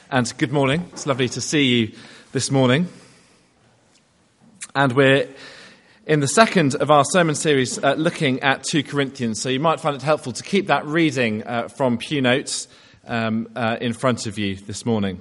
And good morning. It's lovely to see you this morning. And we're in the second of our sermon series looking at 2 Corinthians. So you might find it helpful to keep that reading from Pew Notes in front of you this morning.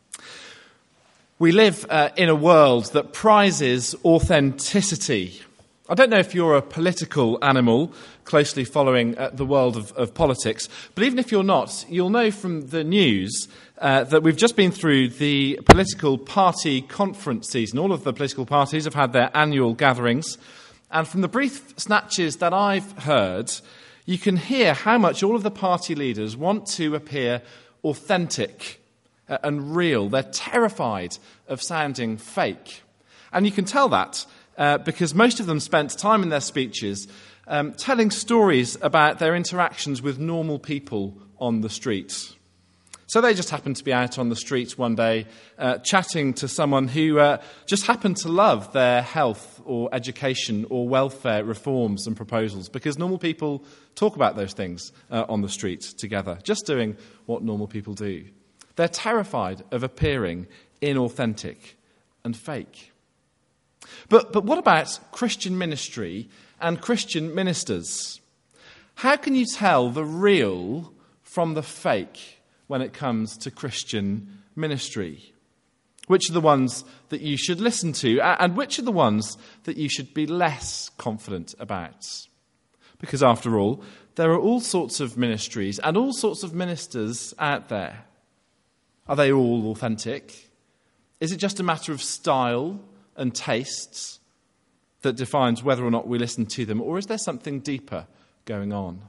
We live in a world that prizes authenticity. I don't know if you're a political animal closely following the world of politics, but even if you're not, you'll know from the news that we've just been through the political party conference season. All of the political parties have had their annual gatherings, and from the brief snatches that I've heard, you can hear how much all of the party leaders want to appear authentic and real. They're terrified of sounding fake. And you can tell that because most of them spent time in their speeches telling stories about their interactions with normal people on the street. So they just happened to be out on the street one day chatting to someone who just happened to love their health or education or welfare reforms and proposals, because normal people talk about those things on the street together, just doing what normal people do. They're terrified of appearing inauthentic and fake. But what about Christian ministry and Christian ministers? How can you tell the real from the fake when it comes to Christian ministry? Which are the ones that you should listen to, and which are the ones that you should be less confident about? Because after all, there are all sorts of ministries and all sorts of ministers out there. Are they all authentic? Is it just a matter of style and tastes that defines whether or not we listen to them, or is there something deeper going on?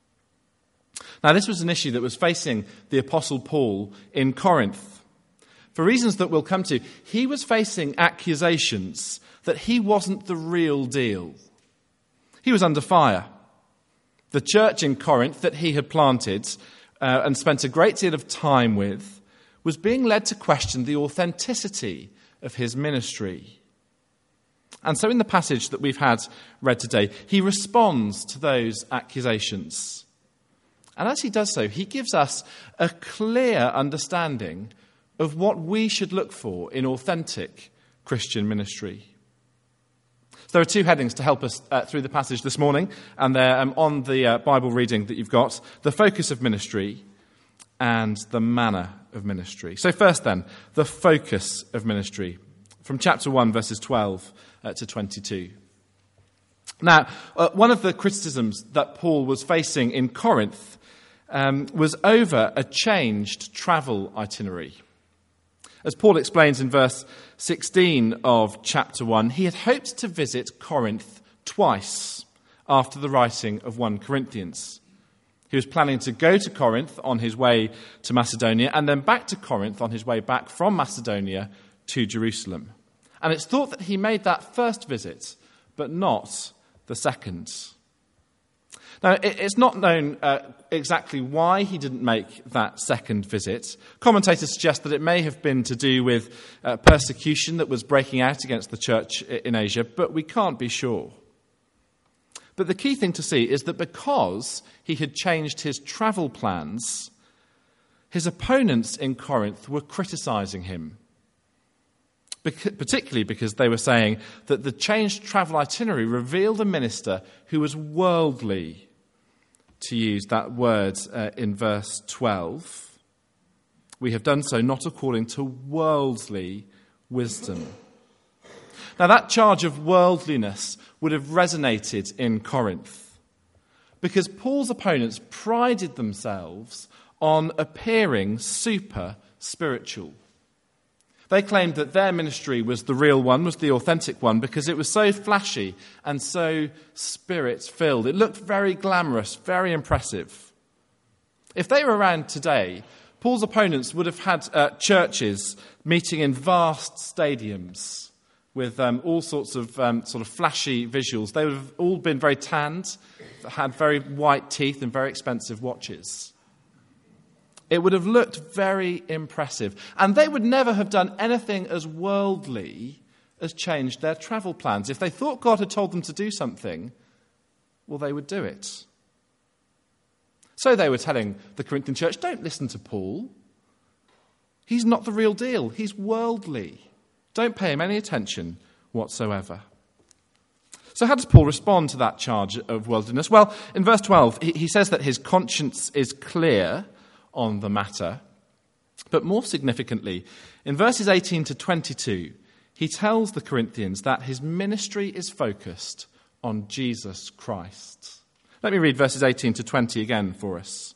Now, this was an issue that was facing the Apostle Paul in Corinth. For reasons that we'll come to, he was facing accusations that he wasn't the real deal. He was under fire. The church in Corinth that he had planted and spent a great deal of time with was being led to question the authenticity of his ministry. And so in the passage that we've had read today, he responds to those accusations. And as he does so, he gives us a clear understanding of what we should look for in authentic Christian ministry. So there are 2 headings to help us through the passage this morning, and they're on the Bible reading that you've got: the focus of ministry and the manner of ministry. So first then, the focus of ministry, from chapter 1, verses 12 to 22. Now, one of the criticisms that Paul was facing in Corinth was over a changed travel itinerary. As Paul explains in verse 16 of chapter 1, he had hoped to visit Corinth twice after the writing of 1 Corinthians. He was planning to go to Corinth on his way to Macedonia and then back to Corinth on his way back from Macedonia to Jerusalem. And it's thought that he made that first visit, but not the second. Now, it's not known exactly why he didn't make that second visit. Commentators suggest that it may have been to do with persecution that was breaking out against the church in Asia, but we can't be sure. But the key thing to see is that because he had changed his travel plans, his opponents in Corinth were criticizing him, particularly because they were saying that the changed travel itinerary revealed a minister who was worldly, to use that word in verse 12. We have done so not according to worldly wisdom. Now, that charge of worldliness would have resonated in Corinth because Paul's opponents prided themselves on appearing super spiritual. They claimed that their ministry was the real one, was the authentic one, because it was so flashy and so spirit-filled. It looked very glamorous, very impressive. If they were around today, Paul's opponents would have had churches meeting in vast stadiums with all sorts of sort of flashy visuals. They would have all been very tanned, had very white teeth and very expensive watches. It would have looked very impressive. And they would never have done anything as worldly as changed their travel plans. If they thought God had told them to do something, well, they would do it. So they were telling the Corinthian church, don't listen to Paul. He's not the real deal. He's worldly. Don't pay him any attention whatsoever. So how does Paul respond to that charge of worldliness? Well, in verse 12, he says that his conscience is clear on the matter. But more significantly, in verses 18 to 22, he tells the Corinthians that his ministry is focused on Jesus Christ. Let me read verses 18 to 20 again for us.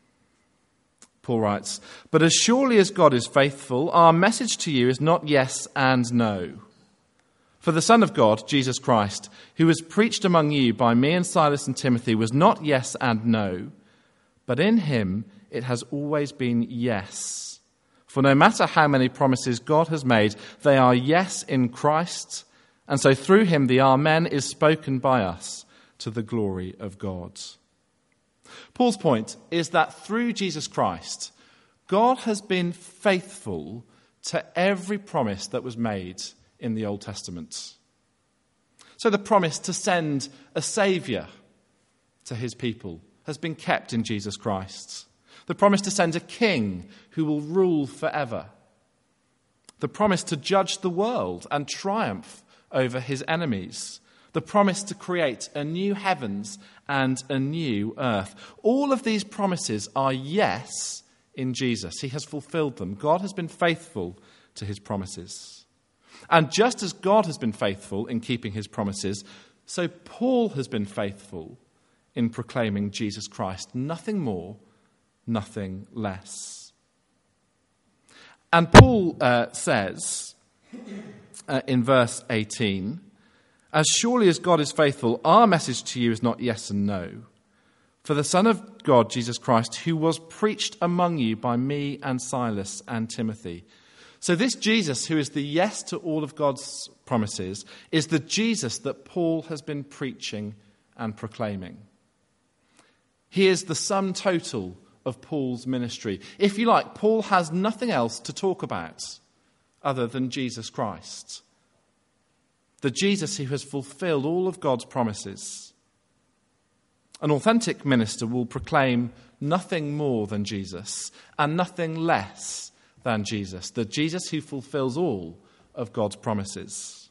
Paul writes, "But as surely as God is faithful, our message to you is not yes and no. For the Son of God, Jesus Christ, who was preached among you by me and Silas and Timothy, was not yes and no, but in him it has always been yes. For no matter how many promises God has made, they are yes in Christ, and so through him the Amen is spoken by us to the glory of God." Paul's point is that through Jesus Christ, God has been faithful to every promise that was made in the Old Testament. So the promise to send a Saviour to his people has been kept in Jesus Christ. The promise to send a king who will rule forever. The promise to judge the world and triumph over his enemies. The promise to create a new heavens and a new earth. All of these promises are yes in Jesus. He has fulfilled them. God has been faithful to his promises. And just as God has been faithful in keeping his promises, so Paul has been faithful in proclaiming Jesus Christ. Nothing more, nothing less. And Paul says in verse 18, "As surely as God is faithful, our message to you is not yes and no. For the Son of God, Jesus Christ, who was preached among you by me and Silas and Timothy." So this Jesus, who is the yes to all of God's promises, is the Jesus that Paul has been preaching and proclaiming. He is the sum total of Paul's ministry. If you like, Paul has nothing else to talk about other than Jesus Christ. The Jesus who has fulfilled all of God's promises. An authentic minister will proclaim nothing more than Jesus and nothing less than Jesus, the Jesus who fulfills all of God's promises.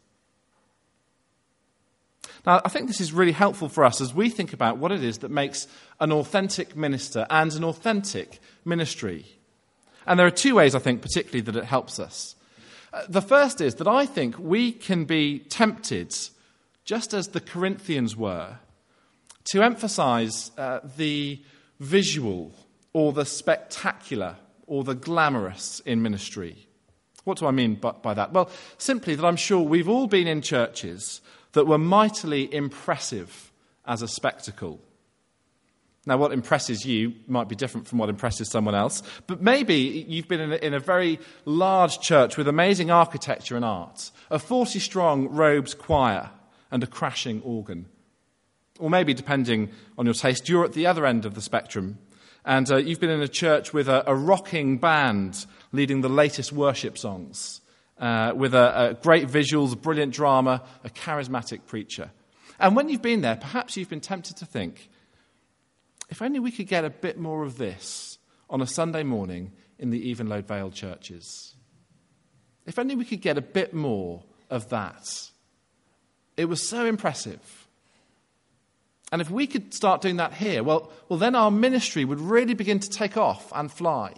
Now, I think this is really helpful for us as we think about what it is that makes an authentic minister and an authentic ministry. And there are two ways, I think, particularly that it helps us. The first is that I think we can be tempted, just as the Corinthians were, to emphasize the visual or the spectacular or the glamorous in ministry. What do I mean by that? Well, simply that I'm sure we've all been in churches that were mightily impressive as a spectacle. Now, what impresses you might be different from what impresses someone else, but maybe you've been in a very large church with amazing architecture and art, a 40-strong robed choir and a crashing organ. Or maybe, depending on your taste, you're at the other end of the spectrum, and you've been in a church with a rocking band leading the latest worship songs, with a great visuals, brilliant drama, a charismatic preacher. And when you've been there, perhaps you've been tempted to think, if only we could get a bit more of this on a Sunday morning in the Evenlode Vale churches. If only we could get a bit more of that. It was so impressive. And if we could start doing that here, well, then our ministry would really begin to take off and fly.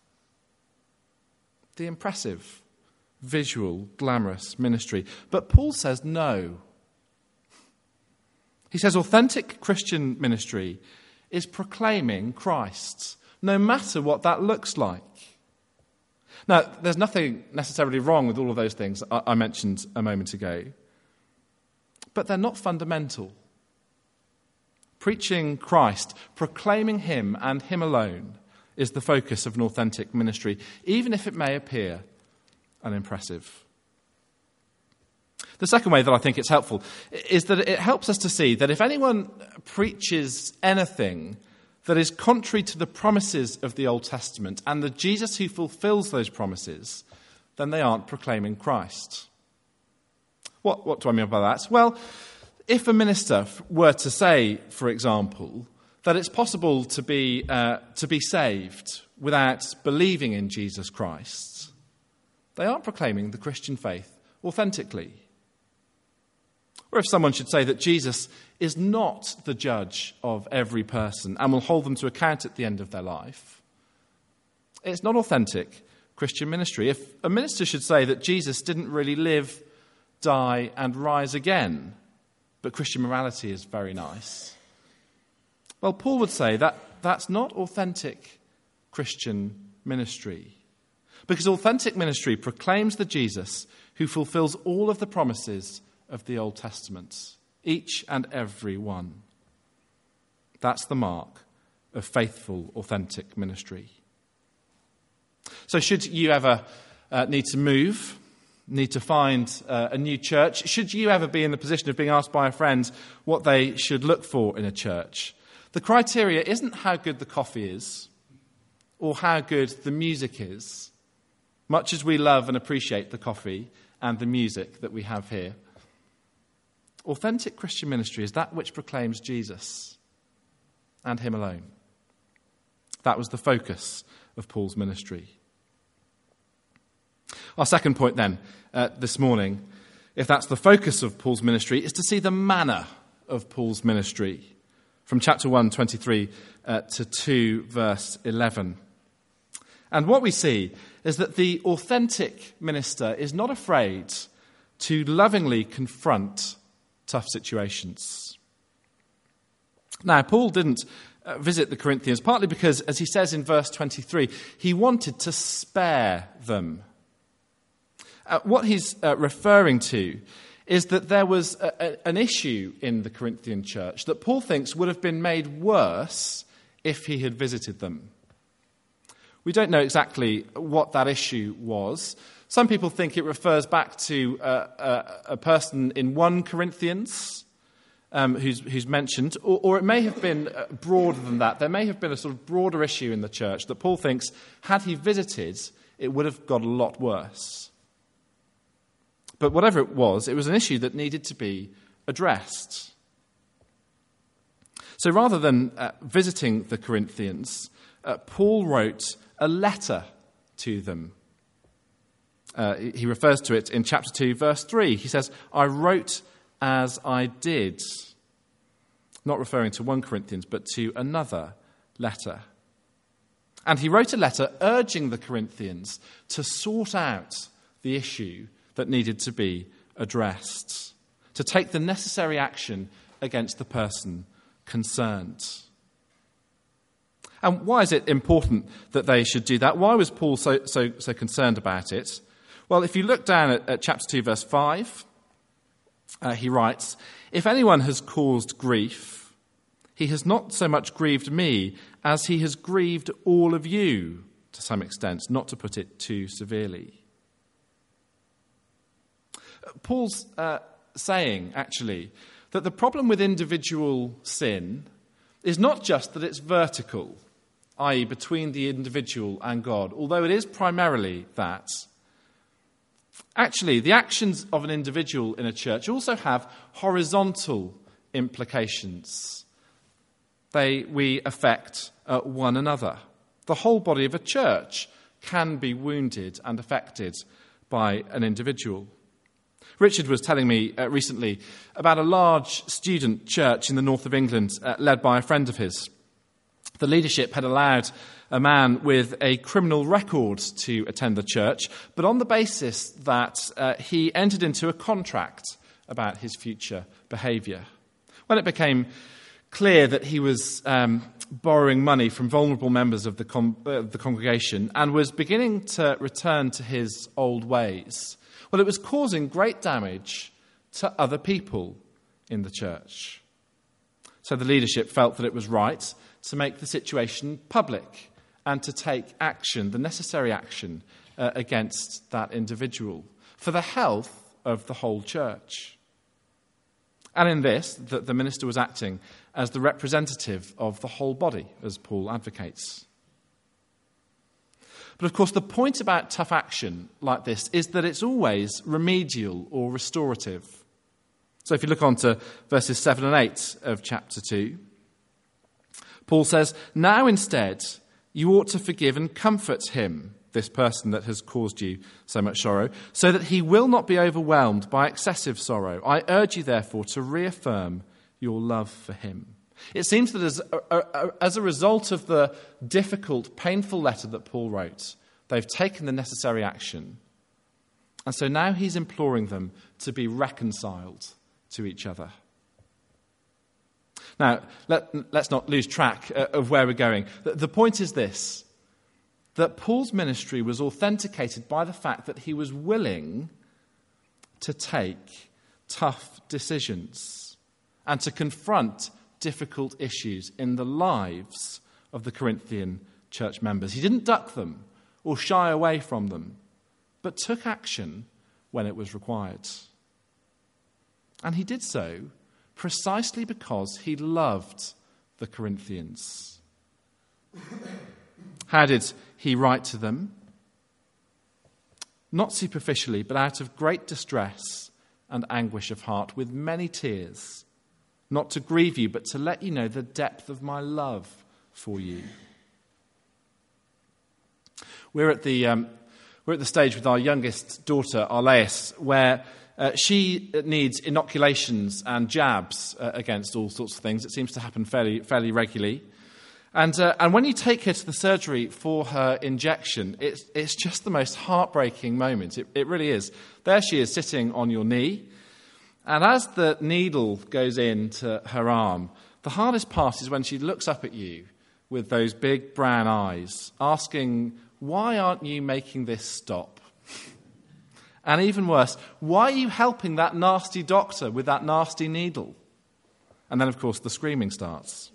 The impressive, visual, glamorous ministry. But Paul says no. He says authentic Christian ministry is proclaiming Christ, no matter what that looks like. Now, there's nothing necessarily wrong with all of those things I mentioned a moment ago, but they're not fundamental. Preaching Christ, proclaiming him and him alone is the focus of an authentic ministry, even if it may appear unimpressive. The second way that I think it's helpful is that it helps us to see that if anyone preaches anything that is contrary to the promises of the Old Testament and the Jesus who fulfills those promises, then they aren't proclaiming Christ. What do I mean by that? Well, if a minister were to say, for example, that it's possible to be saved without believing in Jesus Christ, they aren't proclaiming the Christian faith authentically. Or if someone should say that Jesus is not the judge of every person and will hold them to account at the end of their life, it's not authentic Christian ministry. If a minister should say that Jesus didn't really live, die, and rise again, but Christian morality is very nice, well, Paul would say that that's not authentic Christian ministry. Because authentic ministry proclaims the Jesus who fulfills all of the promises of the Old Testament, each and every one. That's the mark of faithful, authentic ministry. So should you ever need to move, need to find a new church, should you ever be in the position of being asked by a friend what they should look for in a church, the criteria isn't how good the coffee is or how good the music is, much as we love and appreciate the coffee and the music that we have here. Authentic Christian ministry is that which proclaims Jesus and him alone. That was the focus of Paul's ministry. Our second point then, this morning, if that's the focus of Paul's ministry, is to see the manner of Paul's ministry. From chapter 1, 23 to 2, verse 11. And what we see is that the authentic minister is not afraid to lovingly confront tough situations. Now, Paul didn't visit the Corinthians, partly because, as he says in verse 23, he wanted to spare them. What he's referring to is that there was an issue in the Corinthian church that Paul thinks would have been made worse if he had visited them. We don't know exactly what that issue was. Some people think it refers back to a person in 1 Corinthians who's mentioned, or it may have been broader than that. There may have been a sort of broader issue in the church that Paul thinks, had he visited, it would have got a lot worse. But whatever it was an issue that needed to be addressed. So rather than visiting the Corinthians, Paul wrote a letter to them. He refers to it in chapter 2, verse 3. He says, I wrote as I did. Not referring to 1 Corinthians, but to another letter. And he wrote a letter urging the Corinthians to sort out the issue that needed to be addressed, to take the necessary action against the person concerned. And why is it important that they should do that? Why was Paul so concerned about it? Well, if you look down at chapter 2, verse 5, he writes, if anyone has caused grief, he has not so much grieved me as he has grieved all of you to some extent, not to put it too severely. Paul's saying, actually, that the problem with individual sin is not just that it's vertical, i.e. between the individual and God, although it is primarily that. Actually, the actions of an individual in a church also have horizontal implications. We affect one another. The whole body of a church can be wounded and affected by an individual. Richard was telling me recently about a large student church in the north of England led by a friend of his. The leadership had allowed a man with a criminal record to attend the church, but on the basis that he entered into a contract about his future behaviour. When it became clear that he was borrowing money from vulnerable members of the congregation and was beginning to return to his old ways, well, it was causing great damage to other people in the church. So the leadership felt that it was right to make the situation public and to take action, the necessary action, against that individual for the health of the whole church. And in this, the minister was acting as the representative of the whole body, as Paul advocates. But of course, the point about tough action like this is that it's always remedial or restorative. So if you look on to verses 7 and 8 of chapter 2, Paul says, now instead, you ought to forgive and comfort him, this person that has caused you so much sorrow, so that he will not be overwhelmed by excessive sorrow. I urge you, therefore, to reaffirm your love for him. It seems that as a result of the difficult, painful letter that Paul wrote, they've taken the necessary action. And so now he's imploring them to be reconciled to each other. Now, let's not lose track of where we're going. The point is this, that Paul's ministry was authenticated by the fact that he was willing to take tough decisions and to confront difficult issues in the lives of the Corinthian church members. He didn't duck them or shy away from them, but took action when it was required. And he did so precisely because he loved the Corinthians. How did he write to them? Not superficially, but out of great distress and anguish of heart, with many tears, not to grieve you, but to let you know the depth of my love for you. We're at the stage with our youngest daughter, Arleis, where she needs inoculations and jabs against all sorts of things. It seems to happen fairly regularly. And when you take her to the surgery for her injection, it's just the most heartbreaking moment. It really is. There she is sitting on your knee. And as the needle goes into her arm, the hardest part is when she looks up at you with those big brown eyes, asking, why aren't you making this stop? And even worse, why are you helping that nasty doctor with that nasty needle? And then, of course, the screaming starts.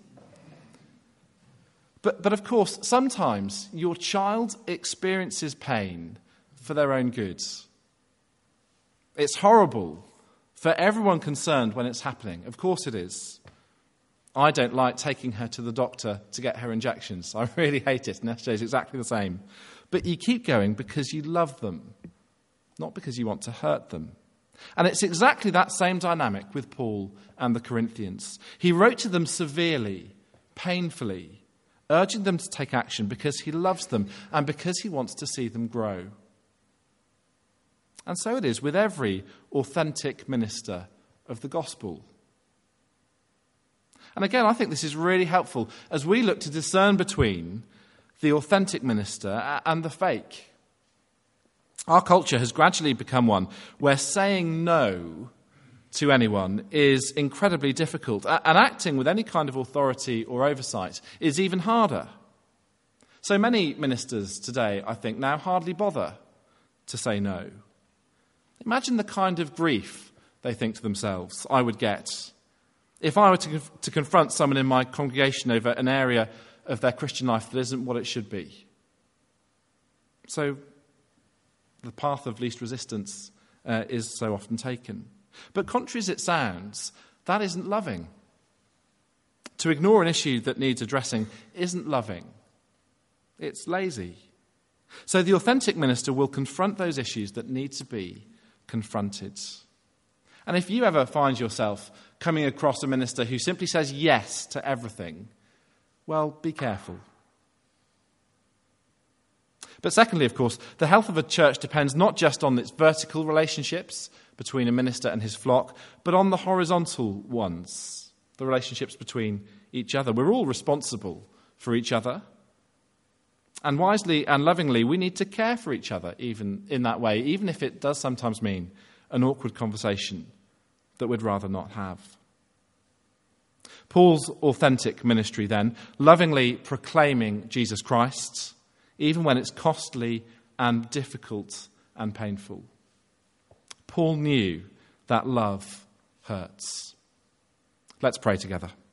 But of course, sometimes your child experiences pain for their own good. It's horrible for everyone concerned when it's happening. Of course it is. I don't like taking her to the doctor to get her injections. I really hate it, and SJ's exactly the same. But you keep going because you love them, not because you want to hurt them. And it's exactly that same dynamic with Paul and the Corinthians. He wrote to them severely, painfully, urging them to take action because he loves them and because he wants to see them grow. And so it is with every authentic minister of the gospel. And again, I think this is really helpful as we look to discern between the authentic minister and the fake. Our culture has gradually become one where saying no to anyone is incredibly difficult, and acting with any kind of authority or oversight is even harder. So many ministers today, I think, now hardly bother to say no. Imagine the kind of grief they think to themselves I would get if I were to confront someone in my congregation over an area of their Christian life that isn't what it should be. So the path of least resistance is so often taken. But contrary as it sounds, that isn't loving. To ignore an issue that needs addressing isn't loving. It's lazy. So the authentic minister will confront those issues that need to be confronted. And if you ever find yourself coming across a minister who simply says yes to everything, well, be careful. But secondly, of course, the health of a church depends not just on its vertical relationships between a minister and his flock, but on the horizontal ones, the relationships between each other. We're all responsible for each other. And wisely and lovingly, we need to care for each other even in that way, even if it does sometimes mean an awkward conversation that we'd rather not have. Paul's authentic ministry then, lovingly proclaiming Jesus Christ, even when it's costly and difficult and painful. Paul knew that love hurts. Let's pray together.